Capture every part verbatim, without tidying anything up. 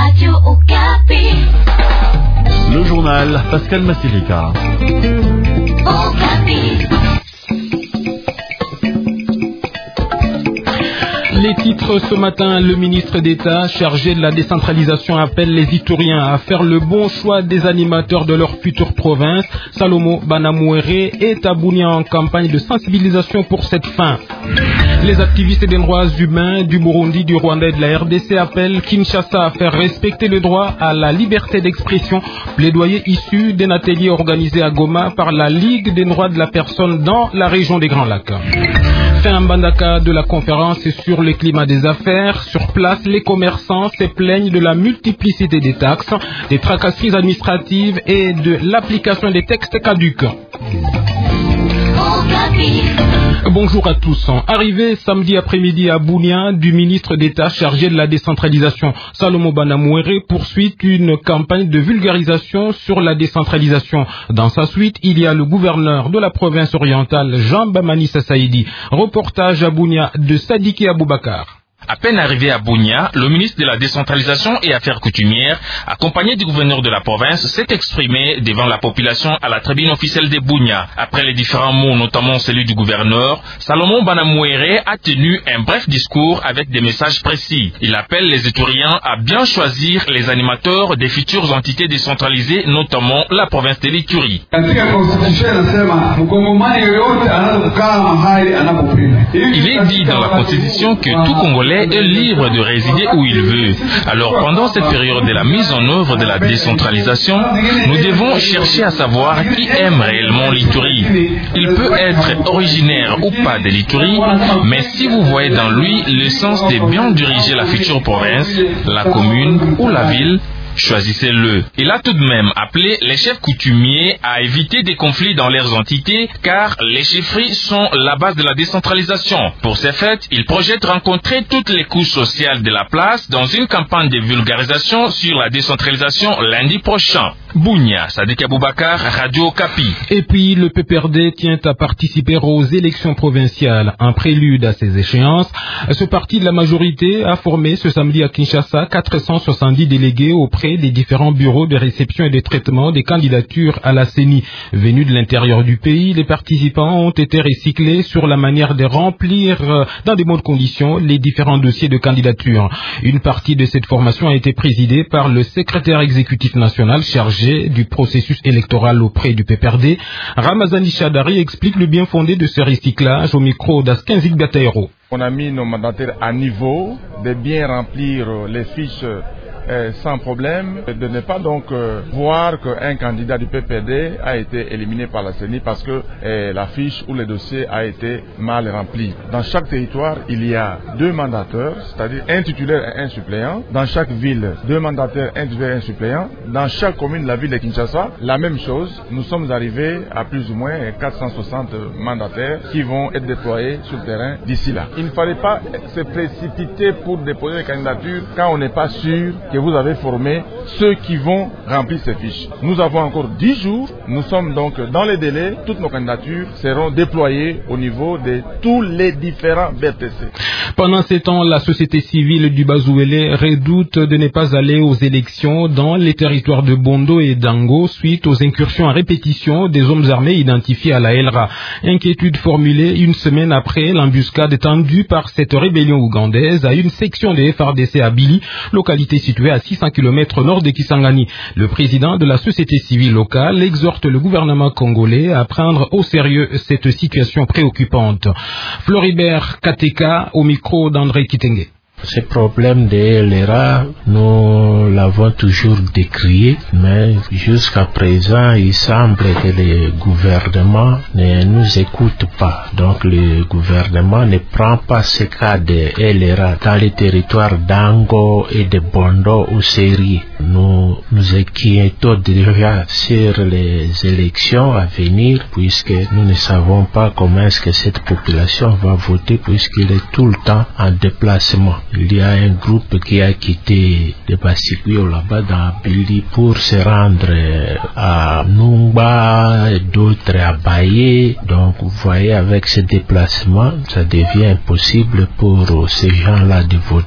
Radio Okapi. Le journal Pascal Massirica. Okapi. Les titres ce matin, le ministre d'État chargé de la décentralisation appelle les Ituriens à faire le bon choix des animateurs de leur future province. Salomo Banamouéré est à Bunia en campagne de sensibilisation pour cette fin. Les activistes des droits humains du Burundi, du Rwanda et de la R D C appellent Kinshasa à faire respecter le droit à la liberté d'expression. Plaidoyer issu d'un atelier organisé à Goma par la Ligue des droits de la personne dans la région des Grands Lacs. Fin Mbandaka de la conférence sur le climat des affaires. Sur place, les commerçants se plaignent de la multiplicité des taxes, des tracasseries administratives et de l'application des textes caducs. Bonjour à tous. Arrivé samedi après-midi à Bunia du ministre d'État chargé de la décentralisation, Salomo Banamouéré poursuit une campagne de vulgarisation sur la décentralisation. Dans sa suite, il y a le gouverneur de la province orientale, Jean Bamanissa Saïdi. Reportage à Bunia de Sadiki Aboubakar. À peine arrivé à Bunia, le ministre de la Décentralisation et Affaires coutumières, accompagné du gouverneur de la province, s'est exprimé devant la population à la tribune officielle de Bunia. Après les différents mots, notamment celui du gouverneur, Salomon Banamouéré a tenu un bref discours avec des messages précis. Il appelle les Ituriens à bien choisir les animateurs des futures entités décentralisées, notamment la province de l'Ituri. Il est dit dans la Constitution que tout Congolais est libre de résider où il veut. Alors, pendant cette période de la mise en œuvre de la décentralisation, nous devons chercher à savoir qui aime réellement l'Ituri. Il peut être originaire ou pas de l'Ituri, mais si vous voyez dans lui le sens de bien diriger la future province, la commune ou la ville, choisissez-le. Il a tout de même appelé les chefs coutumiers à éviter des conflits dans leurs entités, car les chefferies sont la base de la décentralisation. Pour ces fêtes, il projette rencontrer toutes les couches sociales de la place dans une campagne de vulgarisation sur la décentralisation lundi prochain. Bunia, Sadiki Aboubakar, Radio Okapi. Et puis, le P P R D tient à participer aux élections provinciales. En prélude à ces échéances, ce parti de la majorité a formé ce samedi à Kinshasa quatre cent soixante-dix délégués auprès des différents bureaux de réception et de traitement des candidatures à la C E N I. Venus de l'intérieur du pays, les participants ont été recyclés sur la manière de remplir dans de bonnes conditions les différents dossiers de candidature. Une partie de cette formation a été présidée par le secrétaire exécutif national chargé du processus électoral auprès du P P R D. Ramazani Chadari explique le bien fondé de ce recyclage au micro d'Askenzik Gataero. On a mis nos mandataires à niveau de bien remplir les fiches Euh, sans problème, de ne pas donc euh, voir qu'un candidat du P P R D a été éliminé par la C E N I parce que euh, la fiche ou le dossier a été mal rempli. Dans chaque territoire, il y a deux mandateurs, c'est-à-dire un titulaire et un suppléant. Dans chaque ville, deux mandataires, un titulaire et un suppléant. Dans chaque commune de la ville de Kinshasa, la même chose. Nous sommes arrivés à plus ou moins quatre cent soixante mandataires qui vont être déployés sur le terrain d'ici là. Il ne fallait pas se précipiter pour déposer les candidatures quand on n'est pas sûr que vous avez formé ceux qui vont remplir ces fiches. Nous avons encore dix jours. Nous sommes donc dans les délais. Toutes nos candidatures seront déployées au niveau de tous les différents B T C. Pendant ces temps, la société civile du Bazouélé redoute de ne pas aller aux élections dans les territoires de Bondo et d'Ango suite aux incursions à répétition des hommes armés identifiés à la L R A. Inquiétude formulée une semaine après l'embuscade tendue par cette rébellion ougandaise à une section des F R D C à Bili, localité située à six cents kilomètres nord de Kisangani. Le président de la société civile locale exhorte le gouvernement congolais à prendre au sérieux cette situation préoccupante. Floribert Kateka au micro d'André Kitenge. Ce problème de L R A, nous l'avons toujours décrié, mais jusqu'à présent, il semble que le gouvernement ne nous écoute pas. Donc le gouvernement ne prend pas ce cas de L R A dans les territoires d'Ango et de Bondo ou Série. Nous nous inquiétons déjà sur les élections à venir, puisque nous ne savons pas comment est-ce que cette population va voter, puisqu'il est tout le temps en déplacement. Il y a un groupe qui a quitté le Basikio là-bas dans Bili pour se rendre à Numba et d'autres à Baye. Donc vous voyez, avec ce déplacement, ça devient impossible pour ces gens-là de voter.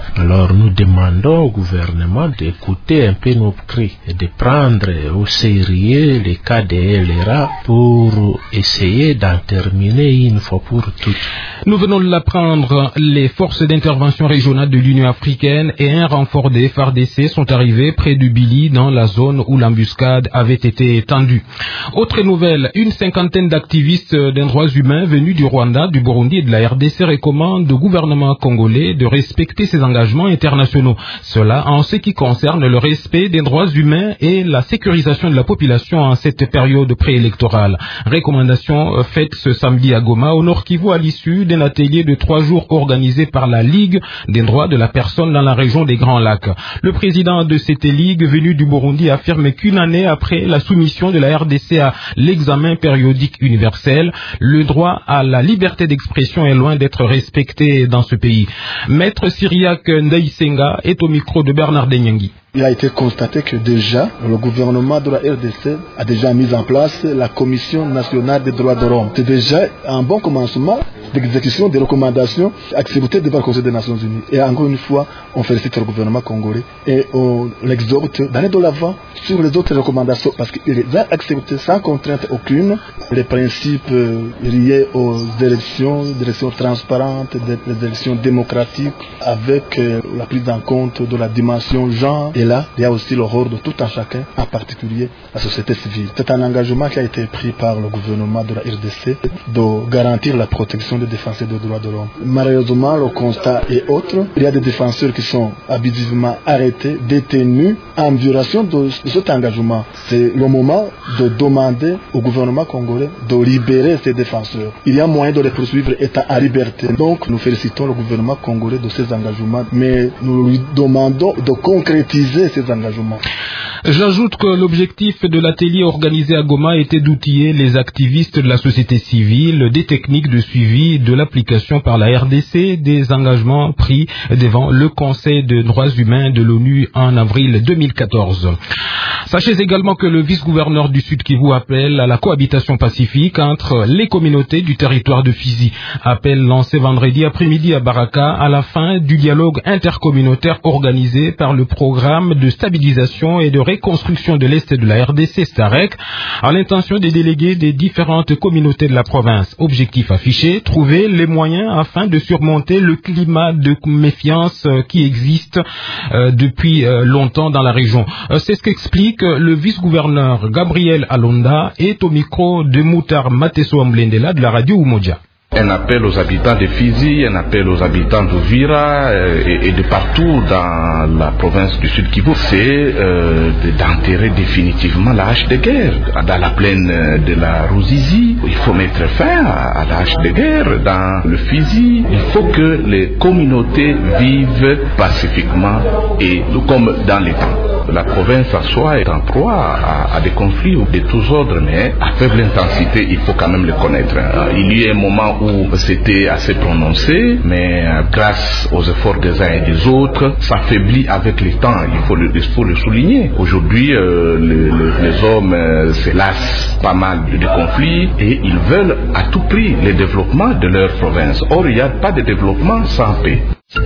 Alors nous demandons au gouvernement d'écouter un peu nos cris et de prendre au sérieux les cas de L R A pour essayer d'en terminer une fois pour toutes. Nous venons de l'apprendre, les forces d'intervention régionale de l'Union africaine et un renfort des F A R D C sont arrivés près du Bili dans la zone où l'embuscade avait été étendue. Autre nouvelle, une cinquantaine d'activistes des droits humains venus du Rwanda, du Burundi et de la R D C recommandent au gouvernement congolais de respecter ses engagements internationaux. Cela en ce qui concerne le respect des droits humains et la sécurisation de la population en cette période préélectorale. Recommandation faite ce samedi à Goma, au Nord Kivu, à l'issue d'un atelier de trois jours organisé par la Ligue des droits de la personne dans la région des Grands Lacs. Le président de cette ligue venu du Burundi affirme qu'une année après la soumission de la R D C à l'examen périodique universel, le droit à la liberté d'expression est loin d'être respecté dans ce pays. Maître Cyriaque Ndaisenga est au micro de Bernard Denyangui. Il a été constaté que déjà, le gouvernement de la R D C a déjà mis en place la Commission nationale des droits de l'homme. C'est déjà un bon commencement d'exécution des recommandations acceptées devant le Conseil des Nations Unies. Et encore une fois, on félicite le gouvernement congolais et on l'exhorte d'aller de l'avant sur les autres recommandations parce qu'il les a acceptées sans contrainte aucune. Les principes liés aux élections, des élections transparentes, des élections démocratiques avec la prise en compte de la dimension genre. Et là, il y a aussi le rôle de tout un chacun, en particulier la société civile. C'est un engagement qui a été pris par le gouvernement de la R D C de garantir la protection des défenseurs des droits de l'homme. Malheureusement, le constat est autre. Il y a des défenseurs qui sont abusivement arrêtés, détenus, en violation de, de cet engagement. C'est le moment de demander au gouvernement congolais de libérer ces défenseurs. Il y a moyen de les poursuivre étant en liberté. Donc, nous félicitons le gouvernement congolais de ces engagements, mais nous lui demandons de concrétiser ces engagements. J'ajoute que l'objectif de l'atelier organisé à Goma était d'outiller les activistes de la société civile des techniques de suivi de l'application par la R D C des engagements pris devant le Conseil des droits humains de l'ONU en avril deux mille quatorze. Sachez également que le vice-gouverneur du Sud Kivu appelle à la cohabitation pacifique entre les communautés du territoire de Fizi. Appel lancé vendredi après-midi à Baraka à la fin du dialogue intercommunautaire organisé par le programme de stabilisation et de reconstruction de l'Est de la R D C, STAREC, à l'intention des délégués des différentes communautés de la province. Objectif affiché, trouver les moyens afin de surmonter le climat de méfiance qui existe euh, depuis euh, longtemps dans la région. Euh, c'est ce qu'explique le vice-gouverneur Gabriel Alonda est au micro de Moutar Mateso Amblendela de la radio Umoja. Un appel aux habitants de Fizi, un appel aux habitants d'Uvira euh, et, et de partout dans la province du Sud Kivu, c'est euh, d'enterrer définitivement la hache de guerre. Dans la plaine de la Ruzizi, il faut mettre fin à, à la hache de guerre. Dans le Fizi, il faut que les communautés vivent pacifiquement et comme dans les temps. La province en soi est en proie à, à des conflits de tous ordres, mais à faible intensité, il faut quand même le connaître. Il y a un moment où c'était assez prononcé, mais grâce aux efforts des uns et des autres, ça faiblit avec le temps. Il faut le, il faut le souligner. Aujourd'hui, euh, le, le, les hommes euh, se lassent pas mal de, de conflits et ils veulent à tout prix le développement de leur province. Or, il n'y a pas de développement sans paix.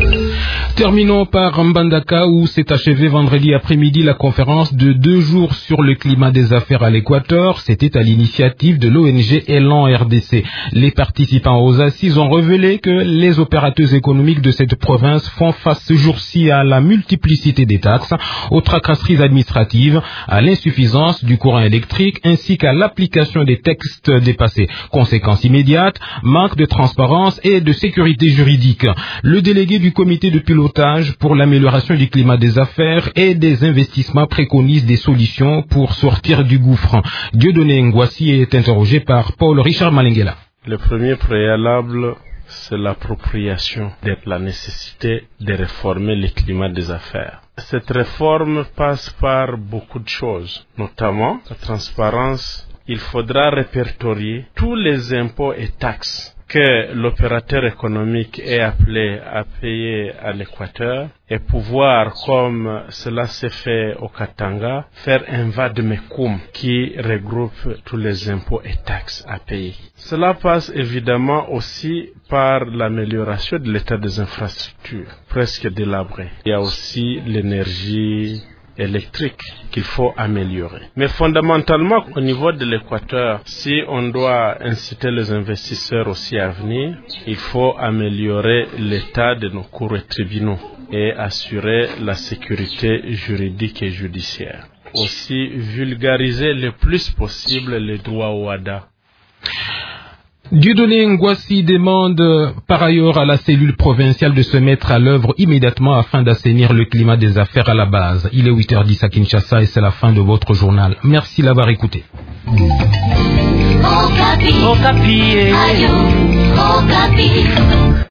Terminons par Mbandaka où s'est achevée vendredi après-midi la conférence de deux jours sur le climat des affaires à l'Équateur. C'était à l'initiative de l'O N G Elan R D C. Les participants aux assises ont révélé que les opérateurs économiques de cette province font face ce jour-ci à la multiplicité des taxes, aux tracasseries administratives, à l'insuffisance du courant électrique ainsi qu'à l'application des textes dépassés. Conséquences immédiates, manque de transparence et de sécurité juridique. Le délégué du comité de pilotage pour l'amélioration du climat des affaires et des investissements préconise des solutions pour sortir du gouffre. Dieudonné Ngwassi est interrogé par Paul Richard Malengela. Le premier préalable, c'est l'appropriation de la nécessité de réformer le climat des affaires. Cette réforme passe par beaucoup de choses, notamment la transparence. Il faudra répertorier tous les impôts et taxes que l'opérateur économique est appelé à payer à l'Équateur et pouvoir, comme cela s'est fait au Katanga, faire un vade-mecum qui regroupe tous les impôts et taxes à payer. Cela passe évidemment aussi par l'amélioration de l'état des infrastructures, presque délabrées. Il y a aussi l'énergie électrique qu'il faut améliorer. Mais fondamentalement, au niveau de l'Équateur, si on doit inciter les investisseurs aussi à venir, il faut améliorer l'état de nos cours et tribunaux et assurer la sécurité juridique et judiciaire. Aussi vulgariser le plus possible les droits au W A D A. Dieudonné Ngwassi demande par ailleurs à la cellule provinciale de se mettre à l'œuvre immédiatement afin d'assainir le climat des affaires à la base. Il est huit heures dix à Kinshasa et c'est la fin de votre journal. Merci d'avoir écouté. Okapi. Okapi. Ayo. Okapi.